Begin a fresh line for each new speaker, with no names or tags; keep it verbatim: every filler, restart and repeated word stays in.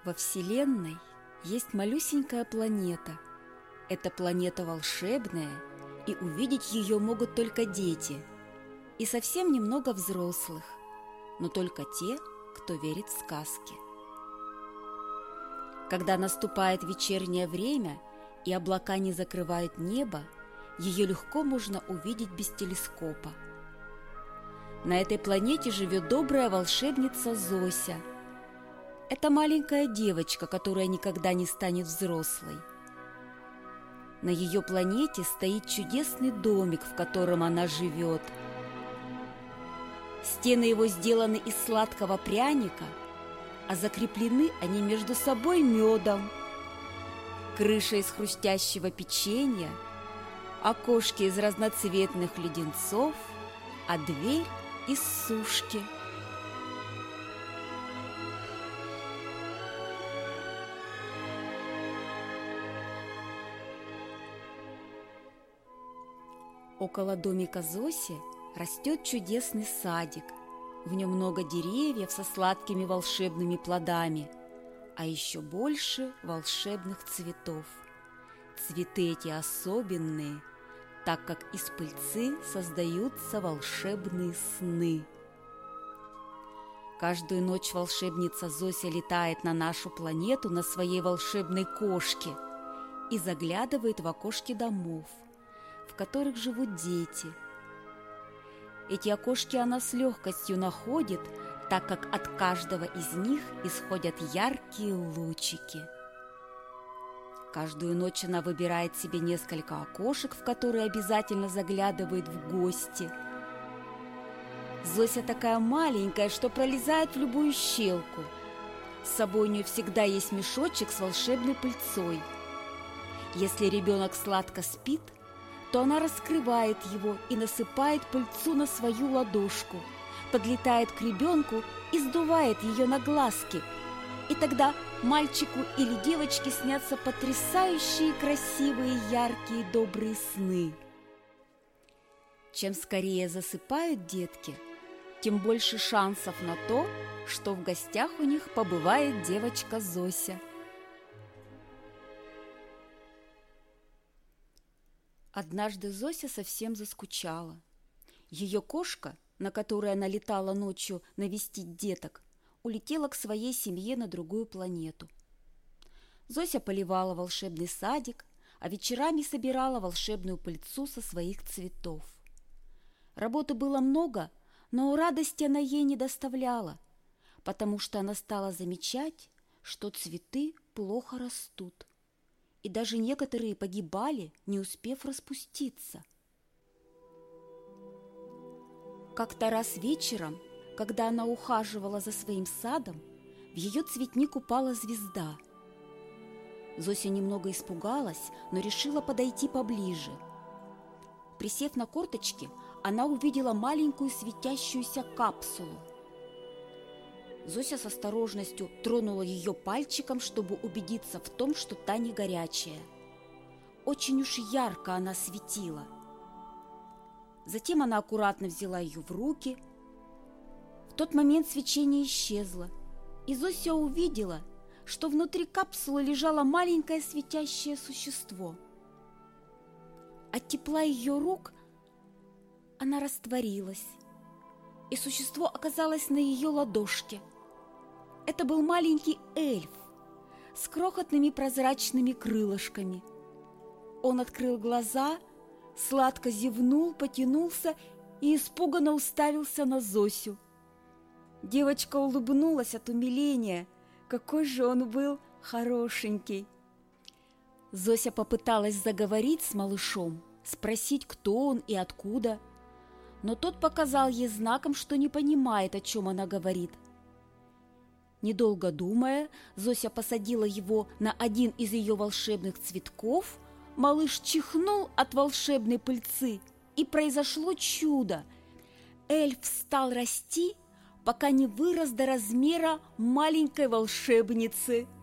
Во Вселенной есть малюсенькая планета. Эта планета волшебная, и увидеть ее могут только дети, и совсем немного взрослых, но только те, кто верит в сказки. Когда наступает вечернее время и облака не закрывают небо, ее легко можно увидеть без телескопа. На этой планете живет добрая волшебница Зося. Это маленькая девочка, которая никогда не станет взрослой. На ее планете стоит чудесный домик, в котором она живет. Стены его сделаны из сладкого пряника, а закреплены они между собой медом. Крыша из хрустящего печенья, окошки из разноцветных леденцов, а дверь из сушки. Около домика Зоси растет чудесный садик. В нем много деревьев со сладкими волшебными плодами, а еще больше волшебных цветов. Цветы эти особенные, так как из пыльцы создаются волшебные сны. Каждую ночь волшебница Зося летает на нашу планету на своей волшебной кошке и заглядывает в окошки домов, в которых живут дети. Эти окошки она с легкостью находит, так как от каждого из них исходят яркие лучики. Каждую ночь она выбирает себе несколько окошек, в которые обязательно заглядывает в гости. Зося такая маленькая, что пролезает в любую щелку. С собой у нее всегда есть мешочек с волшебной пыльцой. Если ребенок сладко спит, то она раскрывает его и насыпает пыльцу на свою ладошку, подлетает к ребенку и сдувает ее на глазки. И тогда мальчику или девочке снятся потрясающие, красивые, яркие, добрые сны. Чем скорее засыпают детки, тем больше шансов на то, что в гостях у них побывает девочка Зося. Однажды Зося совсем заскучала. Ее кошка, на которой она летала ночью навестить деток, улетела к своей семье на другую планету. Зося поливала волшебный садик, а вечерами собирала волшебную пыльцу со своих цветов. Работы было много, но радости она ей не доставляла, потому что она стала замечать, что цветы плохо растут. И даже некоторые погибали, не успев распуститься. Как-то раз вечером, когда она ухаживала за своим садом, в ее цветник упала звезда. Зося немного испугалась, но решила подойти поближе. Присев на корточки, она увидела маленькую светящуюся капсулу. Зося с осторожностью тронула ее пальчиком, чтобы убедиться в том, что та не горячая. Очень уж ярко она светила. Затем она аккуратно взяла ее в руки. В тот момент свечение исчезло, и Зося увидела, что внутри капсулы лежало маленькое светящее существо. От тепла ее рук она растворилась, и существо оказалось на ее ладошке. Это был маленький эльф с крохотными прозрачными крылышками. Он открыл глаза, сладко зевнул, потянулся и испуганно уставился на Зосю. Девочка улыбнулась от умиления. Какой же он был хорошенький! Зося попыталась заговорить с малышом, спросить, кто он и откуда, но тот показал ей знаком, что не понимает, о чем она говорит. Недолго думая, Зося посадила его на один из ее волшебных цветков. Малыш чихнул от волшебной пыльцы, и произошло чудо. Эльф стал расти, пока не вырос до размера маленькой волшебницы.